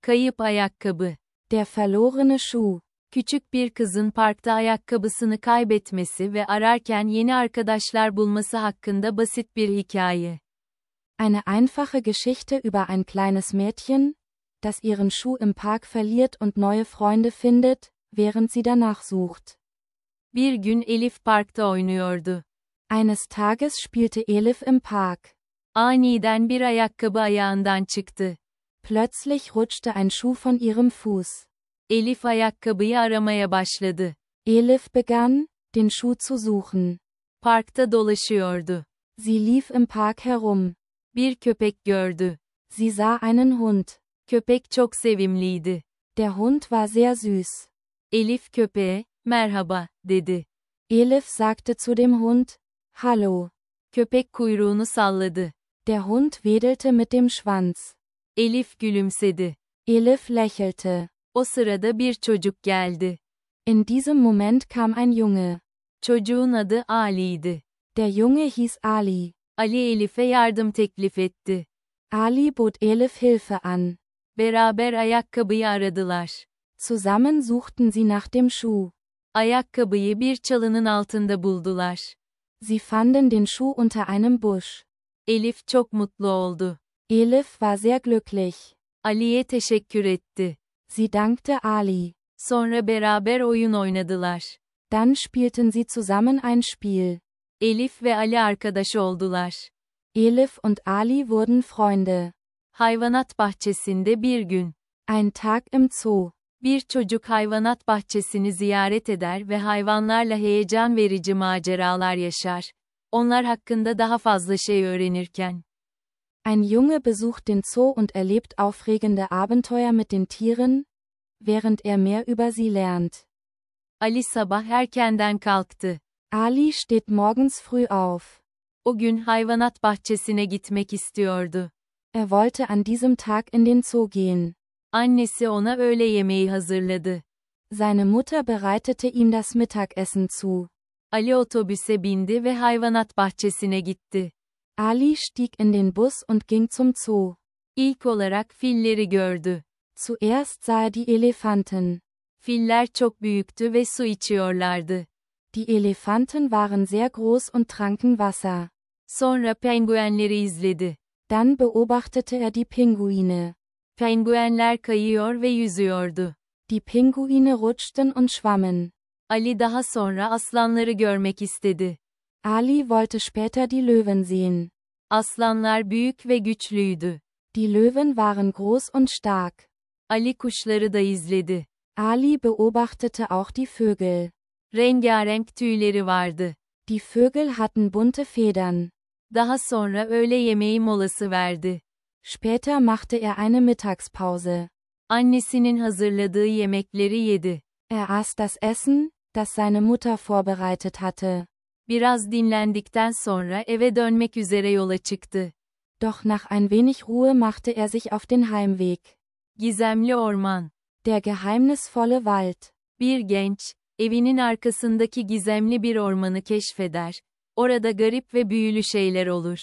Kayıp ayakkabı. Der verlorene Schuh. Küçük bir kızın parkta ayakkabısını kaybetmesi ve ararken yeni arkadaşlar bulması hakkında basit bir hikaye. Eine einfache Geschichte über ein kleines Mädchen, das ihren Schuh im Park verliert und neue Freunde findet, während sie danach sucht. Bir gün Elif parkta oynuyordu. Eines Tages spielte Elif im Park. Aniden bir ayakkabı ayağından çıktı. Plötzlich rutschte ein Schuh von ihrem Fuß. Elif ayakkabıyı aramaya başladı. Elif begann, den Schuh zu suchen. Parkta dolaşıyordu. Sie lief im Park herum. Bir köpek gördü. Sie sah einen Hund. Köpek çok sevimliydi. Der Hund war sehr süß. Elif köpeğe, merhaba, dedi. Elif sagte zu dem Hund, Hallo. Köpek kuyruğunu salladı. Der Hund wedelte mit dem Schwanz. Elif gülümsedi. Elif lächelte. O sırada bir çocuk geldi. In diesem Moment kam ein Junge. Çocuğun adı Ali'ydi. Der Junge hieß Ali. Ali Elif'e yardım teklif etti. Ali bot Elif Hilfe an. Beraber ayakkabıyı aradılar. Zusammen suchten sie nach dem Schuh. Ayakkabıyı bir çalının altında buldular. Sie fanden den Schuh unter einem Busch. Elif çok mutlu oldu. Elif war sehr glücklich. Ali'ye teşekkür etti. Sie dankte Ali. Sonra beraber oyun oynadılar. Dann spielten sie zusammen ein Spiel. Elif ve Ali arkadaş oldular. Elif und Ali wurden Freunde. Hayvanat bahçesinde bir gün. Ein Tag im Zoo. Bir çocuk hayvanat bahçesini ziyaret eder ve hayvanlarla heyecan verici maceralar yaşar. Onlar hakkında daha fazla şey öğrenirken. Ein Junge besucht den Zoo und erlebt aufregende Abenteuer mit den Tieren, während er mehr über sie lernt. Ali sabah erkenden kalktı. Ali steht morgens früh auf. O gün hayvanat bahçesine gitmek istiyordu. Er wollte an diesem Tag in den Zoo gehen. Annesi ona öğle yemeği hazırladı. Seine Mutter bereitete ihm das Mittagessen zu. Ali otobüse bindi ve hayvanat bahçesine gitti. Ali stieg in den Bus und ging zum Zoo. İlk olarak filleri gördü. Zuerst sah er die Elefanten. Filler çok büyüktü ve su içiyorlardı. Die Elefanten waren sehr groß und tranken Wasser. Sonra penguenleri izledi. Dann beobachtete er die Pinguine. Penguenler kayıyor ve yüzüyordu. Die Pinguine rutschten und schwammen. Ali daha sonra aslanları görmek istedi. Ali wollte später die Löwen sehen. Aslanlar büyük ve güçlüydü. Die Löwen waren groß und stark. Ali kuşları da izledi. Ali beobachtete auch die Vögel. Rengarenk tüyleri vardı. Die Vögel hatten bunte Federn. Daha sonra öğle yemeği molası verdi. Später machte er eine Mittagspause. Annesinin hazırladığı yemekleri yedi. Er aß das Essen, das seine Mutter vorbereitet hatte. Biraz dinlendikten sonra eve dönmek üzere yola çıktı. Doch nach ein wenig Ruhe machte er sich auf den Heimweg. Gizemli orman. Der geheimnisvolle Wald. Bir genç, evinin arkasındaki gizemli bir ormanı keşfeder. Orada garip ve büyülü şeyler olur.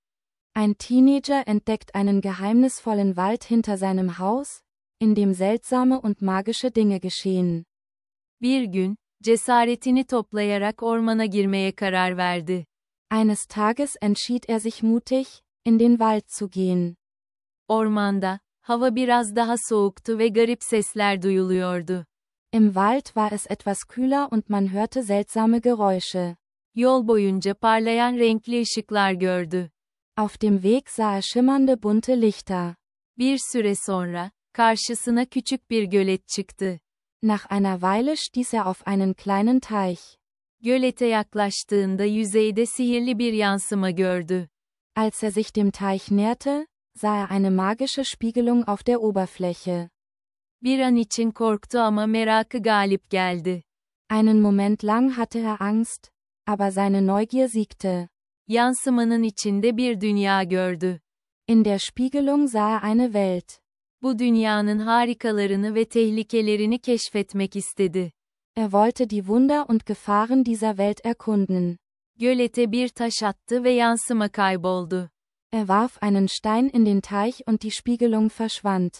Ein Teenager entdeckt einen geheimnisvollen Wald hinter seinem Haus, in dem seltsame und magische Dinge geschehen. Bir gün, cesaretini toplayarak ormana girmeye karar verdi. Eines Tages entschied er sich mutig, in den Wald zu gehen. Ormanda, hava biraz daha soğuktu ve garip sesler duyuluyordu. Im Wald war es etwas kühler und man hörte seltsame Geräusche. Yol boyunca parlayan renkli ışıklar gördü. Auf dem Weg sah er schimmernde bunte Lichter. Bir süre sonra, karşısına küçük bir gölet çıktı. Nach einer Weile stieß er auf einen kleinen Teich. Gölete yaklaştığında yüzeyde sihirli bir yansıma gördü. Als er sich dem Teich näherte, sah er eine magische Spiegelung auf der Oberfläche. Bir an için korktu ama merakı galip geldi. Einen Moment lang hatte er Angst, aber seine Neugier siegte. Yansımanın içinde bir dünya gördü. In der Spiegelung sah er eine Welt. Bu dünyanın harikalarını ve tehlikelerini keşfetmek istedi. Er wollte die Wunder und Gefahren dieser Welt erkunden. Gölete bir taş attı ve yansıma kayboldu. Er warf einen Stein in den Teich und die Spiegelung verschwand.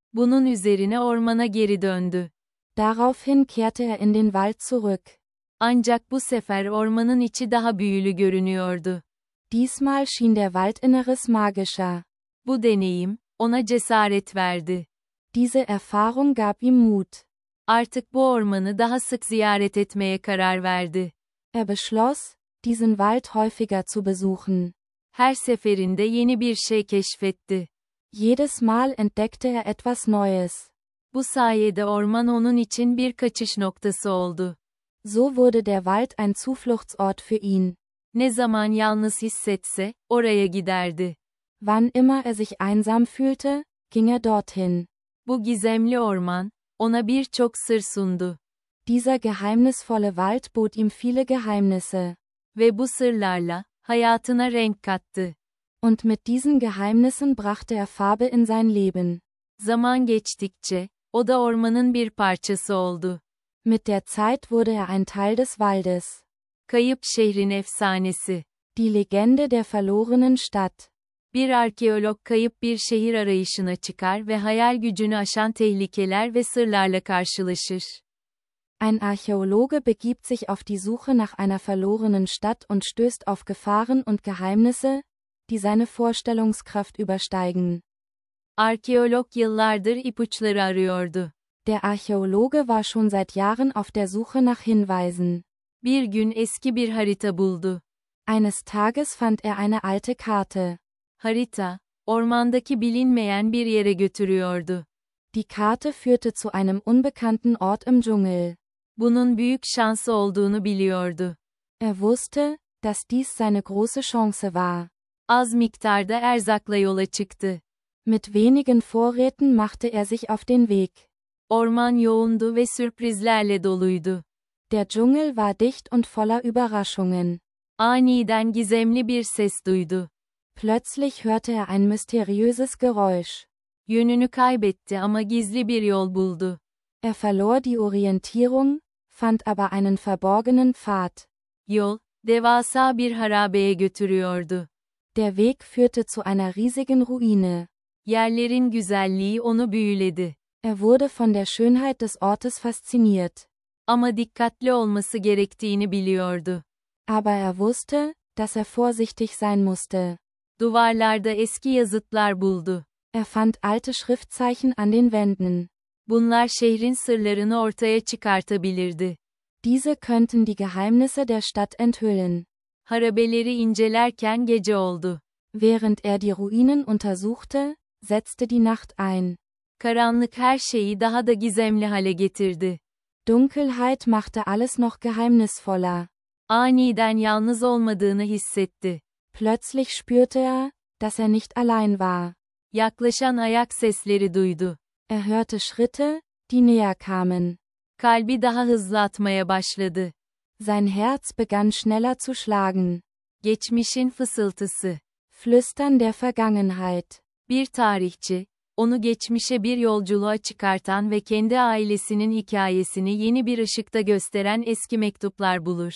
Bunun üzerine ormana geri döndü. Daraufhin kehrte er in den Wald zurück. Ancak bu sefer ormanın içi daha büyülü görünüyordu. Diesmal schien der Waldinneres magischer. Bu deneyim, ona cesaret verdi. Diese Erfahrung gab ihm Mut. Artık bu ormanı daha sık ziyaret etmeye karar verdi. Er beschloss, diesen Wald häufiger zu besuchen. Her seferinde yeni bir şey keşfetti. Jedes Mal entdeckte er etwas Neues. Bu sayede orman onun için bir kaçış noktası oldu. So wurde der Wald ein Zufluchtsort für ihn. Ne zaman yalnız hissetse, oraya giderdi. Wann immer er sich einsam fühlte, ging er dorthin. Bu gizemli orman, ona birçok sır sundu. Dieser geheimnisvolle Wald bot ihm viele Geheimnisse. Ve bu sırlarla, hayatına renk kattı. Und mit diesen Geheimnissen brachte er Farbe in sein Leben. Zaman geçtikçe, o da ormanın bir parçası oldu. Mit der Zeit wurde er ein Teil des Waldes. Kayıp şehrin efsanesi. Die Legende der verlorenen Stadt. Bir arkeolog kayıp bir şehir arayışına çıkar ve hayal gücünü aşan tehlikeler ve sırlarla karşılaşır. Ein Archäologe begibt sich auf die Suche nach einer verlorenen Stadt und stößt auf Gefahren und Geheimnisse, die seine Vorstellungskraft übersteigen. Arkeolog yıllardır ipuçları arıyordu. Der Archäologe war schon seit Jahren auf der Suche nach Hinweisen. Bir gün eski bir harita buldu. Eines Tages fand er eine alte Karte. Harita, ormandaki bilinmeyen bir yere götürüyordu. Die Karte führte zu einem unbekannten Ort im Dschungel. Bunun büyük şansı olduğunu biliyordu. Er wusste, dass dies seine große Chance war. Az miktarda erzakla yola çıktı. Mit wenigen Vorräten machte er sich auf den Weg. Orman yoğundu ve sürprizlerle doluydu. Der Dschungel war dicht und voller Überraschungen. Aniden gizemli bir ses duydu. Plötzlich hörte er ein mysteriöses Geräusch. Yönünü kaybetti ama gizli bir yol buldu. Er verlor die Orientierung, fand aber einen verborgenen Pfad. Yol, devasa bir harabeye götürüyordu. Der Weg führte zu einer riesigen Ruine. Yerlerin güzelliği onu büyüledi. Er wurde von der Schönheit des Ortes fasziniert. Ama dikkatli olması gerektiğini biliyordu. Aber er wusste, dass er vorsichtig sein musste. Duvarlarda eski yazıtlar buldu. Er fand alte Schriftzeichen an den Wänden. Bunlar şehrin sırlarını ortaya çıkartabilirdi. Diese könnten die Geheimnisse der Stadt enthüllen. Harabeleri incelerken gece oldu. Während er die Ruinen untersuchte, setzte die Nacht ein. Karanlık her şeyi daha da gizemli hale getirdi. Dunkelheit machte alles noch geheimnisvoller. Aniden yalnız olmadığını hissetti. Plötzlich spürte er, dass er nicht allein war. Yaklaşan ayak sesleri duydu. Er hörte Schritte, die näher kamen. Kalbi daha hızlı atmaya başladı. Sein Herz begann schneller zu schlagen. Geçmişin fısıltısı. Flüstern der Vergangenheit. Bir tarihçi, onu geçmişe bir yolculuğa çıkartan ve kendi ailesinin hikayesini yeni bir ışıkta gösteren eski mektuplar bulur.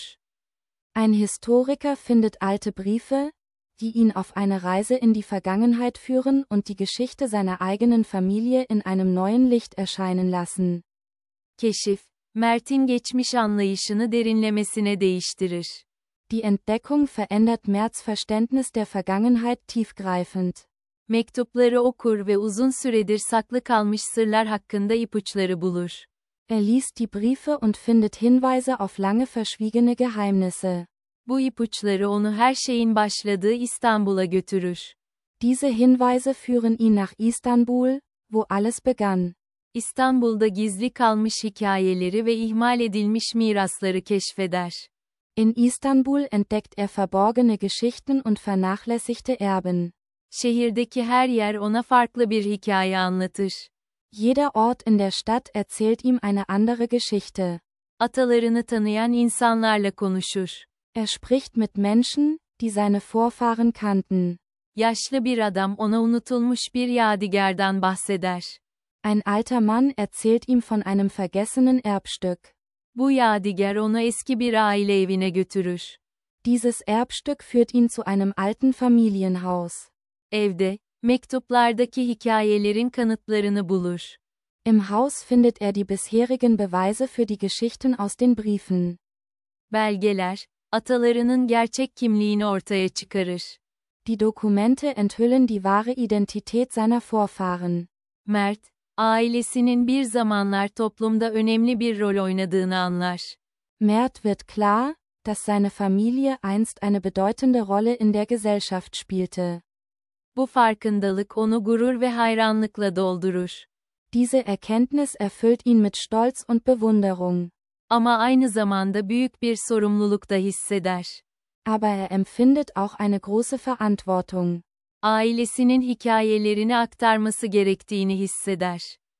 Ein Historiker findet alte Briefe, die ihn auf eine Reise in die Vergangenheit führen und die Geschichte seiner eigenen Familie in einem neuen Licht erscheinen lassen. Keşif, Mert'in geçmiş anlayışını derinlemesine değiştirir. Die Entdeckung verändert Merts Verständnis der Vergangenheit tiefgreifend. Mektupları okur ve uzun süredir saklı kalmış sırlar hakkında ipuçları bulur. Er liest die Briefe und findet Hinweise auf lange verschwiegene Geheimnisse. Bu ipuçları onu her şeyin başladığı İstanbul'a götürür. Diese Hinweise führen ihn nach Istanbul, wo alles begann. İstanbul'da gizli kalmış hikayeleri ve ihmal edilmiş mirasları keşfeder. In Istanbul entdeckt er verborgene Geschichten und vernachlässigte Erben. Şehirdeki her yer ona farklı bir hikaye anlatır. Jeder Ort in der Stadt erzählt ihm eine andere Geschichte. Atalarını tanıyan insanlarla konuşur. Er spricht mit Menschen, die seine Vorfahren kannten. Yaşlı bir adam ona unutulmuş bir yadigardan bahseder. Ein alter Mann erzählt ihm von einem vergessenen Erbstück. Bu yadigar onu eski bir aile evine götürür. Dieses Erbstück führt ihn zu einem alten Familienhaus. Evde, Mektuplardaki hikayelerin kanıtlarını bulur. Im Haus findet die bisherigen Beweise für die Geschichten aus den Briefen. Belgeler, atalarının gerçek kimliğini ortaya çıkarır. Die Dokumente enthüllen die wahre Identität seiner Vorfahren. Mert, ailesinin bir zamanlar toplumda önemli bir rol oynadığını anlar. Mert wird klar, dass seine Familie einst eine bedeutende Rolle in der Gesellschaft spielte. Bu farkındalık onu gurur ve hayranlıkla doldurur. Diese Erkenntnis erfüllt ihn mit Stolz und Bewunderung. Ama aynı zamanda büyük bir sorumluluk da hisseder. Aber empfindet auch eine große Verantwortung. Ailesinin hikayelerini aktarması gerektiğini hisseder.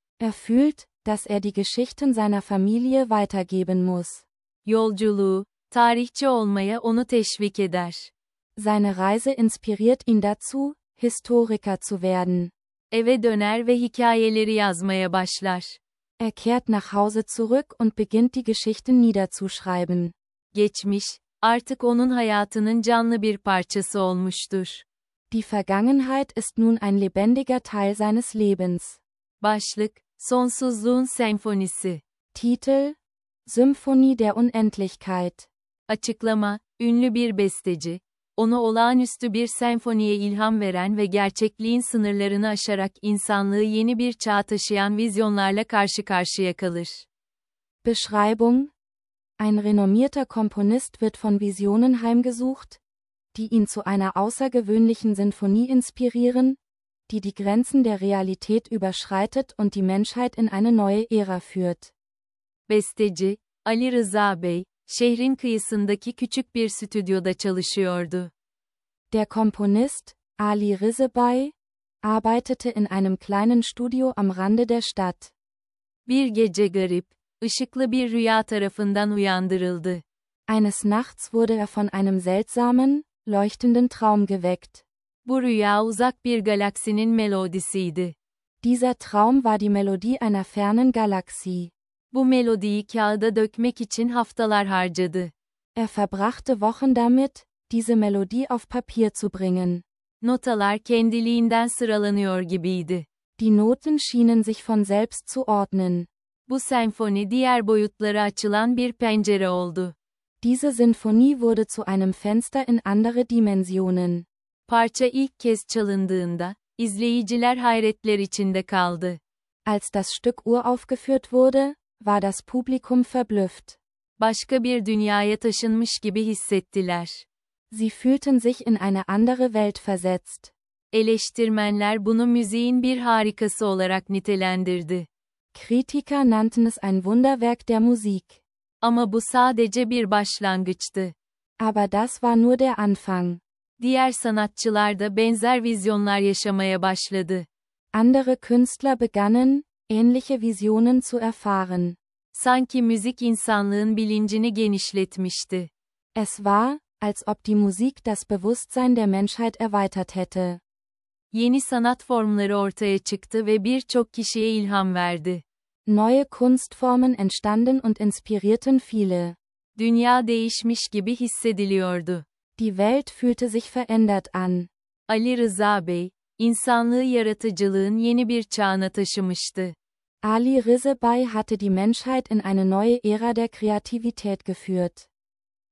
Fühlt, dass die Geschichten seiner Familie weitergeben muss. Yolculuğu, tarihçi olmaya onu teşvik eder. Seine Reise inspiriert ihn dazu, Historiker zu werden. Eve döner ve hikayeleri yazmaya başlar. Kehrt nach Hause zurück und beginnt die Geschichten niederzuschreiben. Geçmiş, artık onun hayatının canlı bir parçası olmuştur. Die Vergangenheit ist nun ein lebendiger Teil seines Lebens. Başlık, Sonsuzluğun Senfonisi. Titel: Symphonie der Unendlichkeit. Açıklama, ünlü bir besteci, onu olağanüstü bir senfoniye ilham veren ve gerçekliğin sınırlarını aşarak insanlığı yeni bir çağa taşıyan vizyonlarla karşı karşıya kalır. Beschreibung: Ein renommierter Komponist wird von Visionen heimgesucht, die ihn zu einer außergewöhnlichen Sinfonie inspirieren, die die Grenzen der Realität überschreitet und die Menschheit in eine neue Ära führt. Besteci, Ali Rıza Bey, şehrin kıyısındaki küçük bir stüdyoda çalışıyordu. Der Komponist, Ali Rizebay, arbeitete in einem kleinen Studio am Rande der Stadt. Bir gece garip, ışıklı bir rüya tarafından uyandırıldı. Eines Nachts wurde von einem seltsamen, leuchtenden Traum geweckt. Bu rüya uzak bir galaksinin melodisiydi. Dieser Traum war die Melodie einer fernen Galaxie. Bu melodiyi kağıda dökmek için haftalar harcadı. Verbrachte Wochen damit, diese Melodie auf Papier zu bringen. Notalar kendiliğinden sıralanıyor gibiydi. Die Noten schienen sich von selbst zu ordnen. Bu senfoni diğer boyutlara açılan bir pencere oldu. Diese Sinfonie wurde zu einem Fenster in andere Dimensionen. Parça ilk kez çalındığında, izleyiciler hayretler içinde kaldı. Als das Stück uraufgeführt wurde, war das Publikum verblüfft. Başka bir dünyaya taşınmış gibi hissettiler. Sie fühlten sich in eine andere Welt versetzt. Eleştirmenler bunu müziğin bir harikası olarak nitelendirdi. Kritiker nannten es ein Wunderwerk der Musik. Ama bu sadece bir başlangıçtı. Aber das war nur der Anfang. Diğer sanatçılar da benzer vizyonlar yaşamaya başladı. Andere Künstler begannen, ähnliche Visionen zu erfahren. Sanki müzik insanlığın bilincini genişletmişti. Es war, als ob die Musik das Bewusstsein der Menschheit erweitert hätte. Yeni sanat formları ortaya çıktı ve birçok kişiye ilham verdi. Neue Kunstformen entstanden und inspirierten viele. Dünya değişmiş gibi hissediliyordu. Die Welt fühlte sich verändert an. Ali Rıza Bey, insanlığı yaratıcılığın yeni bir çağına taşımıştı. Ali Rizebay hatte die Menschheit in eine neue Ära der Kreativität geführt.